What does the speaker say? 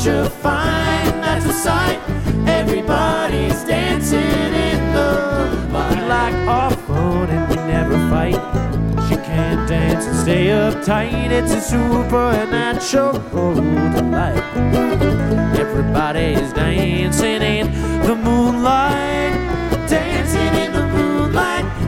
you're fine, that's a sight. Everybody's dancing in the light. We like our fun and we never fight. She can dance and stay uptight. It's a supernatural delight.